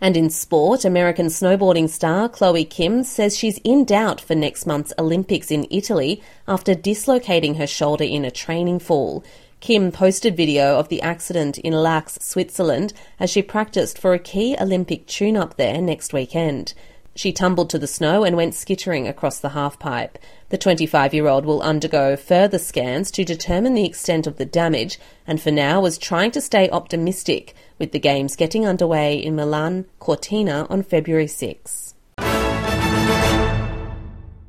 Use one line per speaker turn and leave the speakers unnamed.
And in sport, American snowboarding star Chloe Kim says she's in doubt for next month's Olympics in Italy after dislocating her shoulder in a training fall. Kim posted video of the accident in Lax, Switzerland, as she practiced for a key Olympic tune-up there next weekend. She tumbled to the snow and went skittering across the halfpipe. The 25-year-old will undergo further scans to determine the extent of the damage, and for now was trying to stay optimistic, with the Games getting underway in Milan Cortina on February 6.